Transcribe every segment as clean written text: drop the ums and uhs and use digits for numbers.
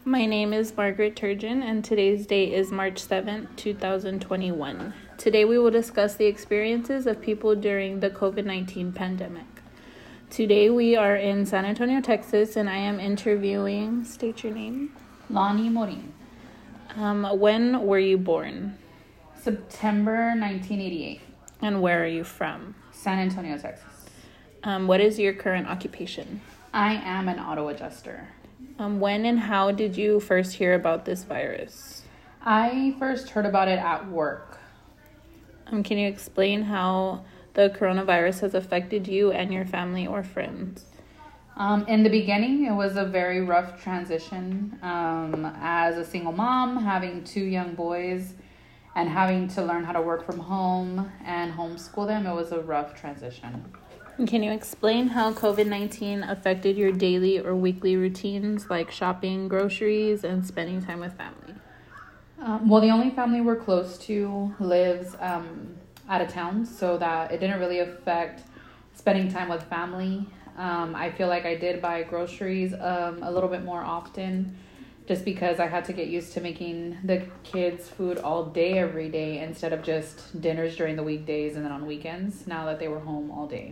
My name is Margaret Turgeon, and today's date is March 7th, 2021. Today we will discuss the experiences of people during the COVID-19 pandemic. Today we are in San Antonio, Texas, and I am interviewing, state your name. Lonnie Morin. When were you born? September 1988. And where are you from? San Antonio, Texas. What is your current occupation? I am an auto adjuster. When and how did you first hear about this virus? I first heard about it at work. Can you explain how the coronavirus has affected you and your family or friends? In the beginning, it was a very rough transition. As a single mom, having 2 young boys, and having to learn how to work from home and homeschool them, it was a rough transition. Can you explain how COVID-19 affected your daily or weekly routines, like shopping, groceries, and spending time with family? Well, the only family we're close to lives out of town, so that it didn't really affect spending time with family. I feel like I did buy groceries a little bit more often, just because I had to get used to making the kids food all day, every day, instead of just dinners during the weekdays and then on weekends, now that they were home all day.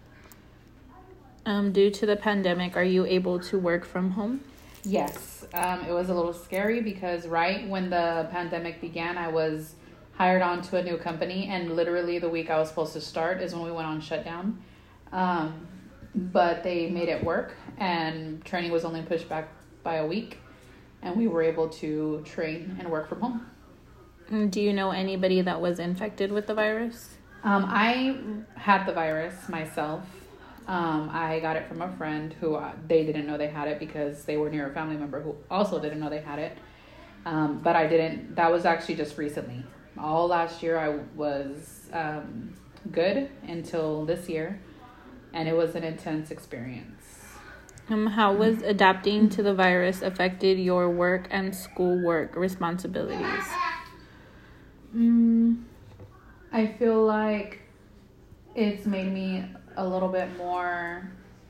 Due to the pandemic, are you able to work from home? Yes, it was a little scary because right when the pandemic began, I was hired on to a new company, and literally the week I was supposed to start is when we went on shutdown. But they made it work, and training was only pushed back by a week, and we were able to train and work from home. Do you know anybody that was infected with the virus? I had the virus myself. I got it from a friend who they didn't know they had it because they were near a family member who also didn't know they had it. But I didn't. That was actually just recently. All last year I was good until this year, and it was an intense experience. How was adapting to the virus affected your work and schoolwork responsibilities? I feel like it's made me a little bit more,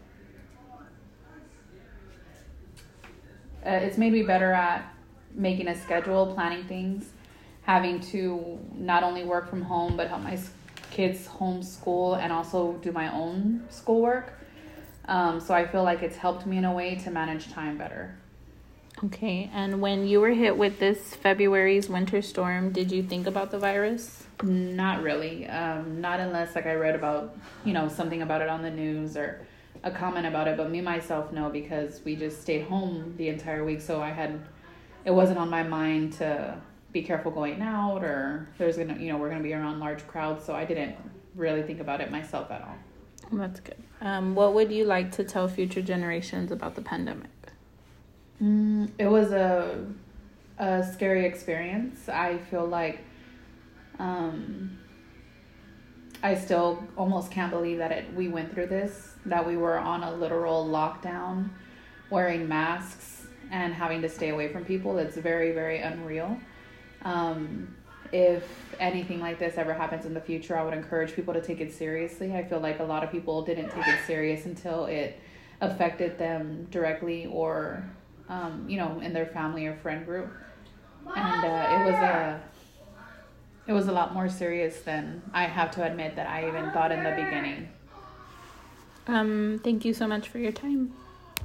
it's made me better at making a schedule, planning things, having to not only work from home, but help my kids homeschool and also do my own schoolwork. So I feel like it's helped me in a way to manage time better. Okay, and when you were hit with this February's winter storm, did you think about the virus? Not really. Not unless I read about, something about it on the news or a comment about it. But me, myself, no, because we just stayed home the entire week. So it wasn't on my mind to be careful going out, or we're going to be around large crowds. So I didn't really think about it myself at all. That's good. What would you like to tell future generations about the pandemic? It was a scary experience. I feel like I still almost can't believe that we went through this, that we were on a literal lockdown, wearing masks and having to stay away from people. It's very, very unreal. If anything like this ever happens in the future, I would encourage people to take it seriously. I feel like a lot of people didn't take it serious until it affected them directly or, in their family or friend group. And it was a lot more serious than I have to admit that I even thought in the beginning. Thank you so much for your time.